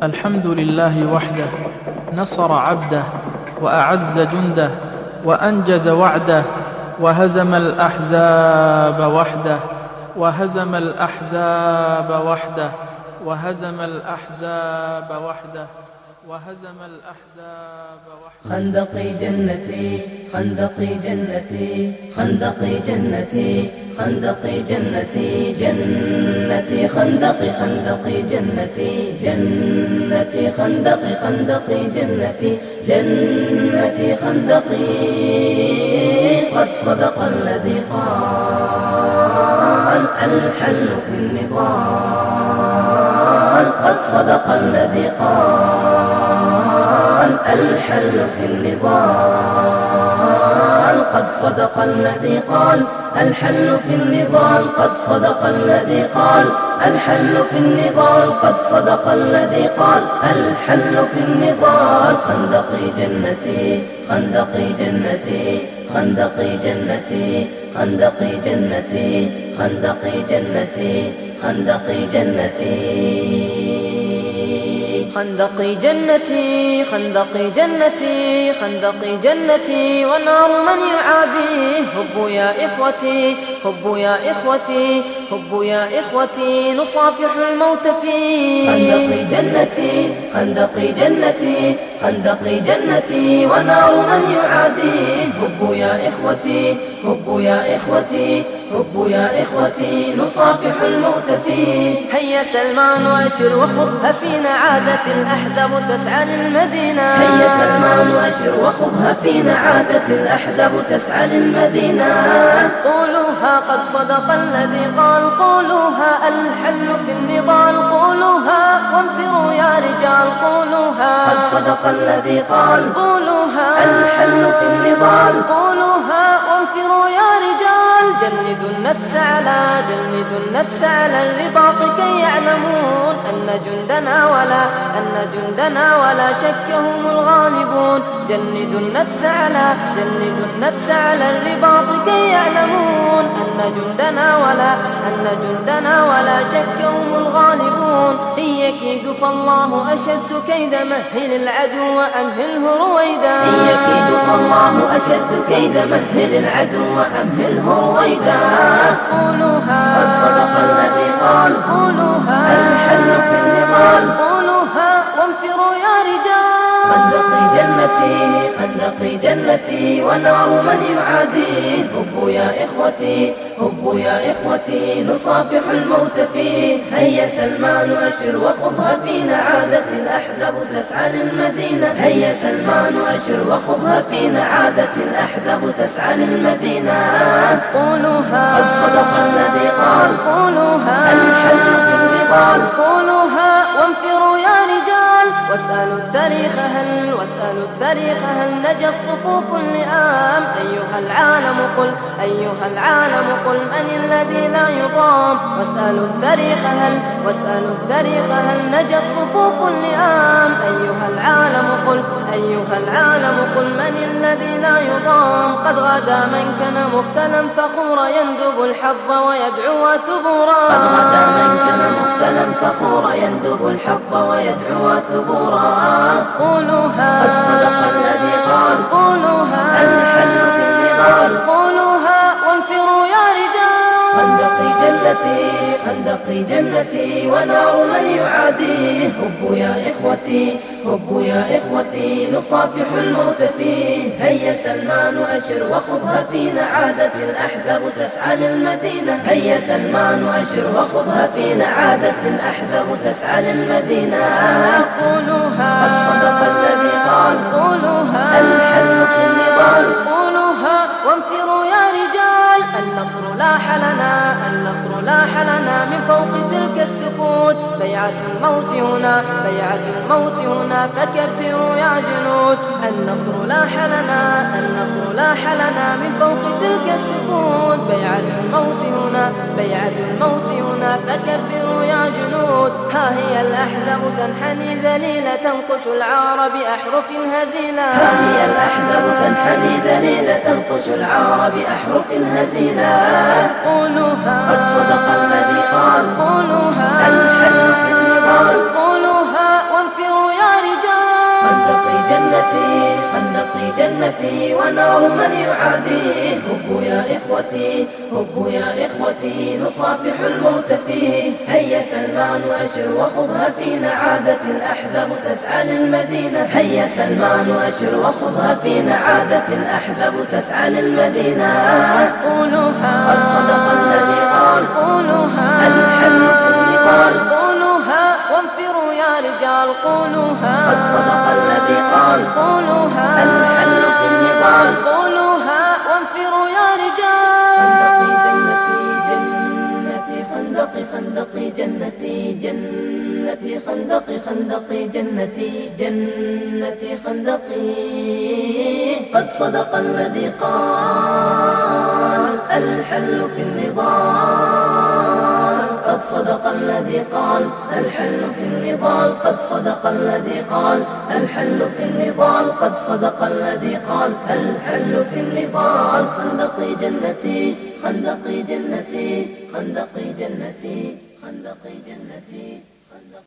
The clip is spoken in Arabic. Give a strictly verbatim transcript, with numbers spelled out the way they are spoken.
الحمد لله وحده، نصر عبده وأعز جنده وأنجز وعده، وهزم الأحزاب وحده وهزم الأحزاب وحده وهزم الأحزاب وحده وهزم الأحزاب وحده. خندقي جنتي خندقي جنتي خندقي جنتي خندقي جنتي جنتي خندقي خندقي جنتي جنتي خندقي خندقي جنتي جنتي خندقي. قد صدق الذي قال الحل في النضال، قد صدق الذي قال الحل في النضال، قد صدق الذي قال الحل في النضال، قد صدق الذي قال الحل في النضال، قد صدق الذي قال الحل في النضال. خندقي جنتي خندقي جنتي خندقي جنتي خندقي جنتي خندقي جنتي خندقي جنتي خندقي جنتي خندقي جنتي خندقي جنتي. ونار من يعاديه هبوا يا إخوتي هبوا يا إخوتي هبوا يا إخوتي، نصافح الموت فيه. خندقي جنتي خندقي جنتي خندقي جنتي. ونار من يعاديه هبوا يا إخوتي هبوا يا إخوتي هبوا يا إخوتي، نصافح الموت فيه. هيا سلمان وأشر وخذها فينا، عادت الأحزاب تسعى للمدينة. هيا سلمان وأشر وخذها فينا، عادت الأحزاب تسعى للمدينة. قولوها قد صدق الذي قال، قولوها الحل في النضال، قولوها وانفروا يا رجال، قولوها قد صدق الذي قال، قولوها الحل في النضال، قولوها وانفروا يا رجال. جلدوا النفس على جلدوا النفس على الرباط كي يعلمون أن جندنا ولا أن جندنا ولا شك هم الغالبون. جلدوا النفس على جلدوا النفس على الرباط كي يعلمون أن جندنا ولا أن جندنا ولا شك هم الغالبون. إن يكيد فالله أشد كيد، مهل العدو وأمهله رويدا. إن يكيد فالله أشد كيد، مهل العدو وأمهله رويدا. قولوها قد صدق الذي قال، قولوها الحل في النضال، قولوها وانفروا يا رجال. خندقي جنتي خندقي جنتي. ونار من يعاديه هبوا يا إخوتي هبوا يا إخوتي، نصافح الموت فيه. هيا سلمان أشر وخذها فينا، عادت الأحزاب تسعى للمدينة. هيا سلمان أشر وخذها فينا، عادت الأحزاب تسعى للمدينة. قولوها قد صدق الذي قال، قولوها الحل في النضال، قولوها وانفروا يا رجال. واسألوا التاريخ هل واسألوا التاريخ هل نجت صفوف اللئام. أيها العالم قل أيها العالم قل من الذي لا يضام. واسألوا التاريخ هل واسألوا التاريخ هل نجت صفوف اللئام. أيها العالم قل أيها العالم قل من الذي لا يضام. قد غدا من كان مختلا فخورا، يندب الحظ ويدعو ثبورا. قد غدا من كان مختلا فخورا، يندب الحظ ويدعو ثبورا. قولوها قد صدق الذي قال، قولوها الحل في النضال، قولوها وانفروا يا رجال. خندقي جنتي خندقي جنتي. ونار من يعاديه هبوا يا إخوتي هبوا يا إخوتي، نصافح الموت فيه. هيا سلمان أشر وخذها فينا، عادت الأحزاب تسعى للمدينة. هيا سلمان أشر وخذها فينا، عادت الأحزاب تسعى للمدينة. قولوها قد صدق الذي قال، قولوها الحل في النضال، قولوها وانفروا يا رجال. النصر لاح لنا النصر لاح لنا من فوق تلك السفود. بيعة الموت هنا بيعة الموت هنا، فكبروا يا جنود. النصر لاح لنا النصر لاح لنا من فوق تلك السفود. بيعة الموت هنا بيعة الموت هنا، فكبروا يا جنود. ها هي الأحزاب تنحني ذليلة، تنقش العار بأحرف هزيلة. ها هي الأحزاب تنحني ذليلة، تنقش العار بأحرف هزيلة. قولوها قد صدق الذي قال، قولوها الحل في النضال، قولوها وانفروا جنتي خندقي جنتي ونار من يعاديه. هبوا يا إخوتي هبوا يا إخوتي نصافح الموت فيه. هيا سلمان أشر وخذها فينا عادت الأحزاب تسعى للمدينة. هيا سلمان أشر وخذها فينا عادت الأحزاب تسعى للمدينة. قولوها قد صدق الذي قال قولوها الحل في النضال. قولوها وانفروا يا رجال قولوها قد صدق الذي قال قولوها الحل في النضال. قولوها وانفروا يا رجال. خندقي خندقي جنتي جنتي خندقي خندقي جنتي جنتي خندقي. قد صدق الذي قال الحل في النضال. قد صدق الذي قال الحل في النضال. قد صدق الذي قال الحل في النضال. قد صدق الذي قال الحل في النضال. خندقي جنتي خندقي جنتي خندقي جنتي خندقي جنتي.